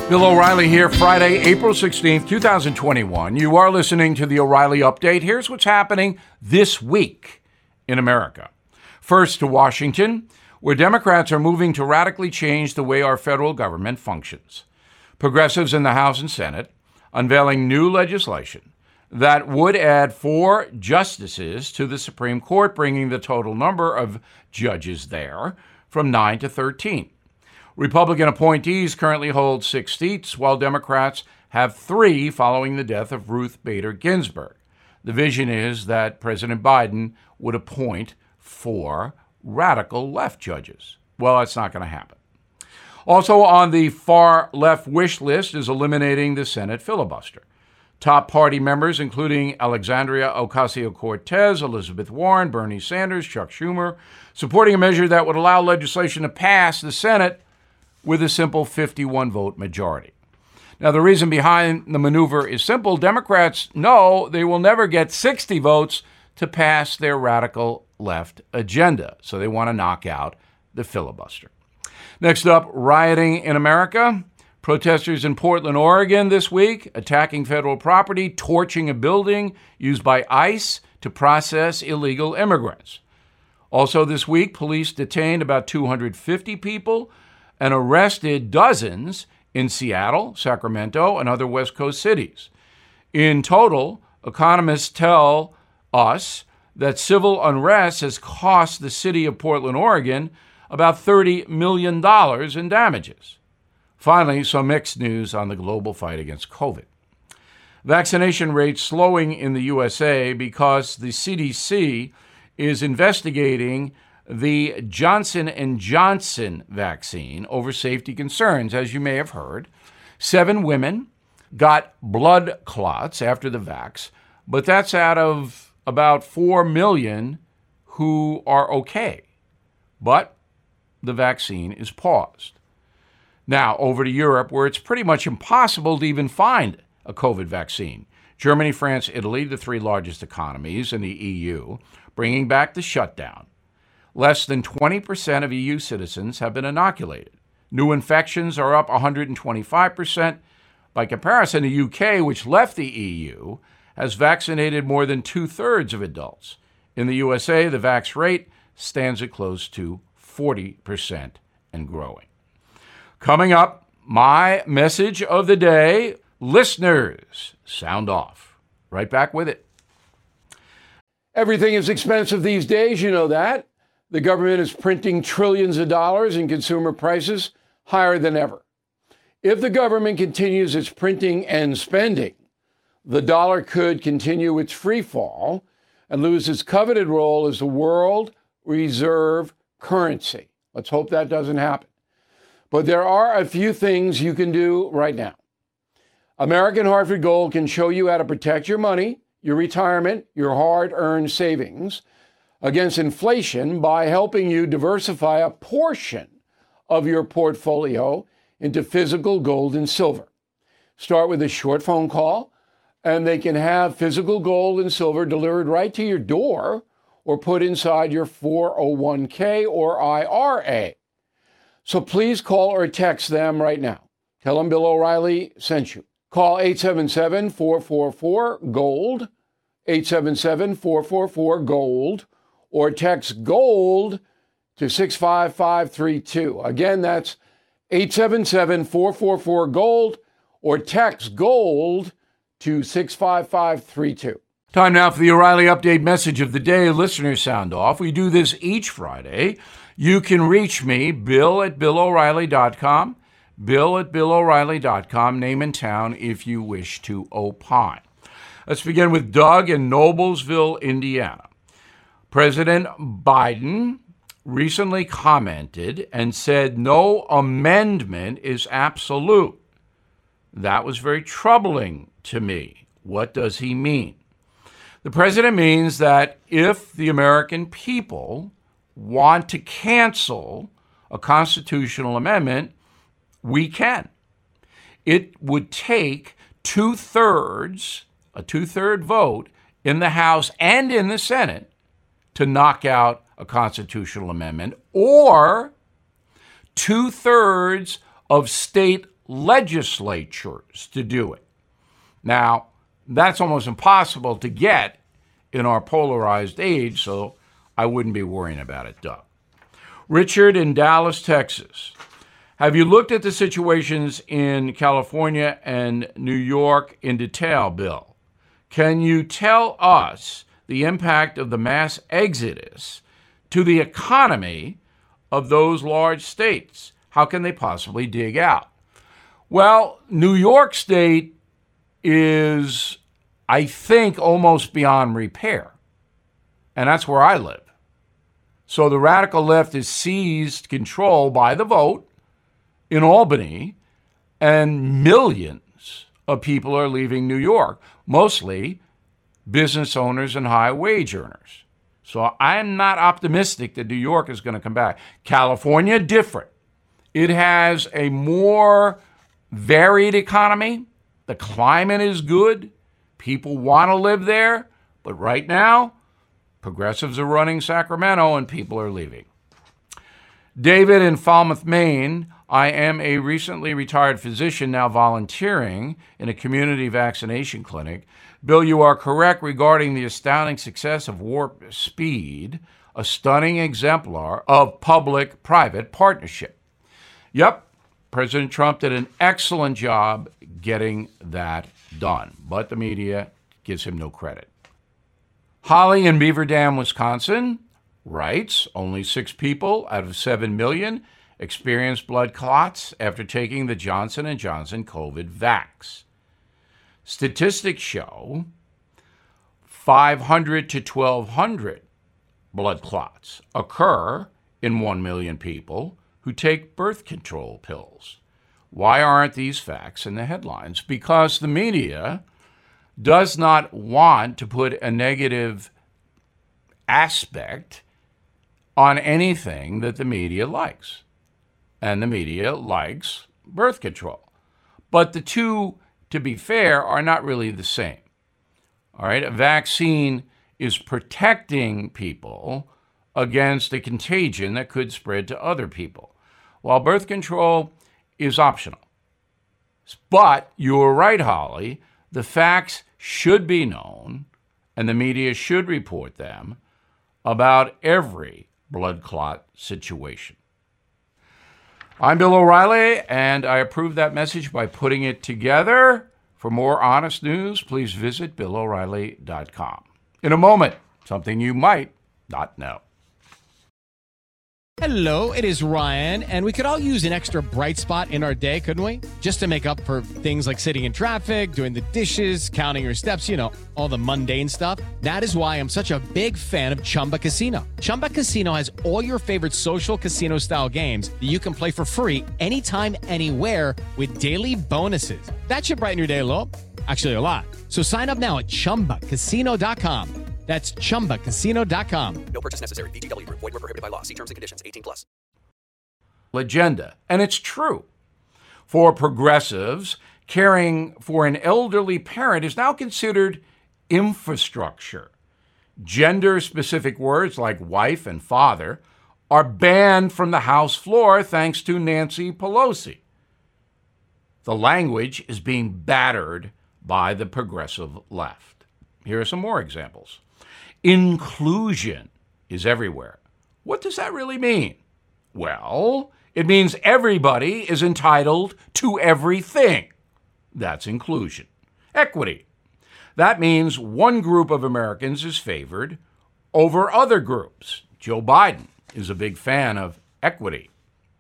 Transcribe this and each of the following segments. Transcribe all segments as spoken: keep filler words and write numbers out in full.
Bill O'Reilly here, Friday, April sixteenth, twenty twenty-one. You are listening to the O'Reilly Update. Here's what's happening this week in America. First to Washington, where Democrats are moving to radically change the way our federal government functions. Progressives in the House and Senate unveiling new legislation that would add four justices to the Supreme Court, bringing the total number of judges there from nine to thirteen. Republican appointees currently hold six seats, while Democrats have three following the death of Ruth Bader Ginsburg. The vision is that President Biden would appoint four radical left judges. Well, that's not going to happen. Also on the far left wish list is eliminating the Senate filibuster. Top party members, including Alexandria Ocasio-Cortez, Elizabeth Warren, Bernie Sanders, Chuck Schumer, supporting a measure that would allow legislation to pass the Senate with a simple fifty-one vote majority. Now, the reason behind the maneuver is simple. Democrats know they will never get sixty votes to pass their radical left agenda, so they want to knock out the filibuster. Next up, rioting in America. Protesters in Portland, Oregon this week attacking federal property, torching a building used by ICE to process illegal immigrants. Also this week, police detained about two hundred fifty people and arrested dozens in Seattle, Sacramento, and other West Coast cities. In total, economists tell us that civil unrest has cost the city of Portland, Oregon, about thirty million dollars in damages. Finally, some mixed news on the global fight against COVID. Vaccination rates slowing in the U S A because the C D C is investigating the Johnson and Johnson vaccine over safety concerns. As you may have heard, seven women got blood clots after the vax, but that's out of about four million who are okay. But the vaccine is paused. Now, over to Europe, where it's pretty much impossible to even find a COVID vaccine. Germany, France, Italy, the three largest economies in the E U, bringing back the shutdown. Less than twenty percent of E U citizens have been inoculated. New infections are up one hundred twenty-five percent. By comparison, the U K, which left the E U, has vaccinated more than two-thirds of adults. In the U S A, the vax rate stands at close to forty percent and growing. Coming up, my message of the day. Listeners, sound off. Right back with it. Everything is expensive these days, you know that. The government is printing trillions of dollars and consumer prices higher than ever. If the government continues its printing and spending, the dollar could continue its free fall and lose its coveted role as the world reserve currency. Let's hope that doesn't happen. But there are a few things you can do right now. American Hartford Gold can show you how to protect your money, your retirement, your hard-earned savings against inflation by helping you diversify a portion of your portfolio into physical gold and silver. Start with a short phone call, and they can have physical gold and silver delivered right to your door or put inside your four oh one k or I R A. So please call or text them right now. Tell them Bill O'Reilly sent you. Call eight seven seven, four four four, GOLD, eight seven seven, four four four, GOLD, or text GOLD to six five five three two. Again, that's eight seven seven, four four four, GOLD, or text GOLD to six five five three two. Time now for the O'Reilly Update message of the day. Listeners sound off. We do this each Friday. You can reach me, Bill at Bill O'Reilly dot com, Bill at Bill O'Reilly dot com, name and town if you wish to opine. Let's begin with Doug in Noblesville, Indiana. President Biden recently commented and said no amendment is absolute. That was very troubling to me. What does he mean? The president means that if the American people want to cancel a constitutional amendment, we can. It would take two-thirds, a two-third vote in the House and in the Senate to knock out a constitutional amendment, or two-thirds of state legislatures to do it. Now, that's almost impossible to get in our polarized age, so I wouldn't be worrying about it, Doug. Richard in Dallas, Texas. Have you looked at the situations in California and New York in detail, Bill? Can you tell us the impact of the mass exodus to the economy of those large states? How can they possibly dig out? Well, New York State is, I think, almost beyond repair. And that's where I live. So the radical left has seized control by the vote in Albany, and millions of people are leaving New York, mostly business owners and high wage earners. So I'm not optimistic that New York is going to come back. California, different. It has a more varied economy. The climate is good. People want to live there. But right now, progressives are running Sacramento and people are leaving. David in Falmouth, Maine. I am a recently retired physician now volunteering in a community vaccination clinic. Bill, you are correct regarding the astounding success of Warp Speed, a stunning exemplar of public-private partnership. Yep, President Trump did an excellent job getting that done, but the media gives him no credit. Holly in Beaver Dam, Wisconsin, writes, only six people out of seven million experienced blood clots after taking the Johnson and Johnson COVID vax. Statistics show five hundred to twelve hundred blood clots occur in one million people who take birth control pills. Why aren't these facts in the headlines? Because the media does not want to put a negative aspect on anything that the media likes. And the media likes birth control. But the two, to be fair, are not really the same. All right, a vaccine is protecting people against a contagion that could spread to other people, while birth control is optional. But you're right, Holly, the facts should be known, and the media should report them about every blood clot situation. I'm Bill O'Reilly, and I approve that message by putting it together. For more honest news, please visit bill o'reilly dot com. In a moment, something you might not know. Hello, it is Ryan, and we could all use an extra bright spot in our day, couldn't we? Just to make up for things like sitting in traffic, doing the dishes, counting your steps, you know, all the mundane stuff. That is why I'm such a big fan of Chumba Casino. Chumba Casino has all your favorite social casino-style games that you can play for free anytime, anywhere with daily bonuses. That should brighten your day a little. Actually, a lot. So sign up now at chumba casino dot com. That's chumba casino dot com. No purchase necessary. V G W. Void where prohibited by law. See terms and conditions. eighteen plus. Agenda. And it's true. For progressives, caring for an elderly parent is now considered infrastructure. Gender-specific words like wife and father are banned from the House floor thanks to Nancy Pelosi. The language is being battered by the progressive left. Here are some more examples. Inclusion is everywhere. What does that really mean? Well, it means everybody is entitled to everything. That's inclusion. Equity. That means one group of Americans is favored over other groups. Joe Biden is a big fan of equity.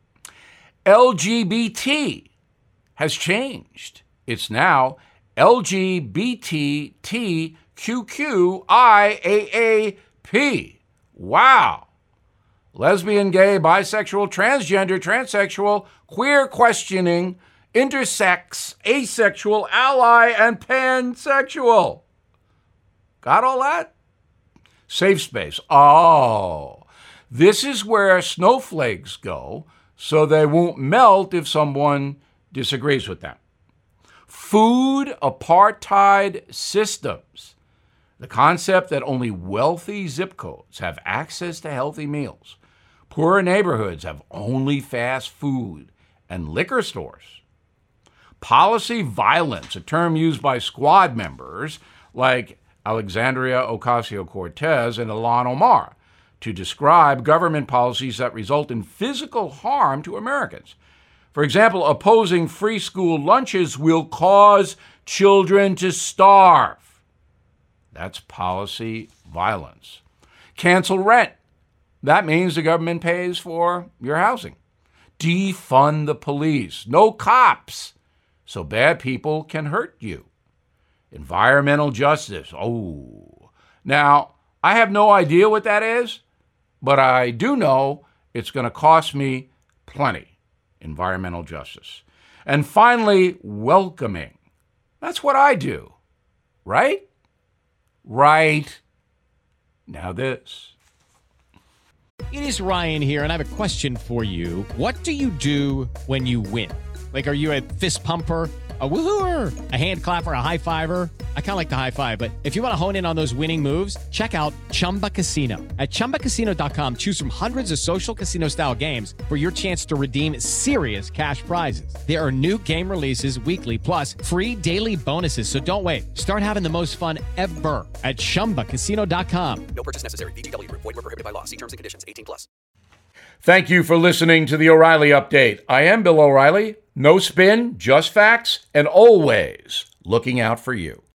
L G B T has changed. It's now L G B T Q Q I A A P. Wow. Lesbian, gay, bisexual, transgender, transsexual, queer questioning, intersex, asexual, ally, and pansexual. Got all that? Safe space. Oh, this is where snowflakes go so they won't melt if someone disagrees with them. Food apartheid systems. The concept that only wealthy zip codes have access to healthy meals. Poorer neighborhoods have only fast food and liquor stores. Policy violence, a term used by squad members like Alexandria Ocasio-Cortez and Ilhan Omar to describe government policies that result in physical harm to Americans. For example, opposing free school lunches will cause children to starve. That's policy violence. Cancel rent. That means the government pays for your housing. Defund the police. No cops, so bad people can hurt you. Environmental justice. Oh. Now, I have no idea what that is, but I do know it's going to cost me plenty. Environmental justice. And finally, welcoming. That's what I do. Right? Right. Now this. It is Ryan here, and I have a question for you. What do you do when you win? Like, are you a fist pumper, a woohooer, a hand clapper, a high fiver? I kind of like the high five, but if you want to hone in on those winning moves, check out Chumba Casino. At chumba casino dot com, choose from hundreds of social casino style games for your chance to redeem serious cash prizes. There are new game releases weekly, plus free daily bonuses. So don't wait. Start having the most fun ever at chumba casino dot com. No purchase necessary. V G W Group. Void where prohibited by law. See terms and conditions. eighteen plus. Thank you for listening to the O'Reilly Update. I am Bill O'Reilly. No spin, just facts, and always looking out for you.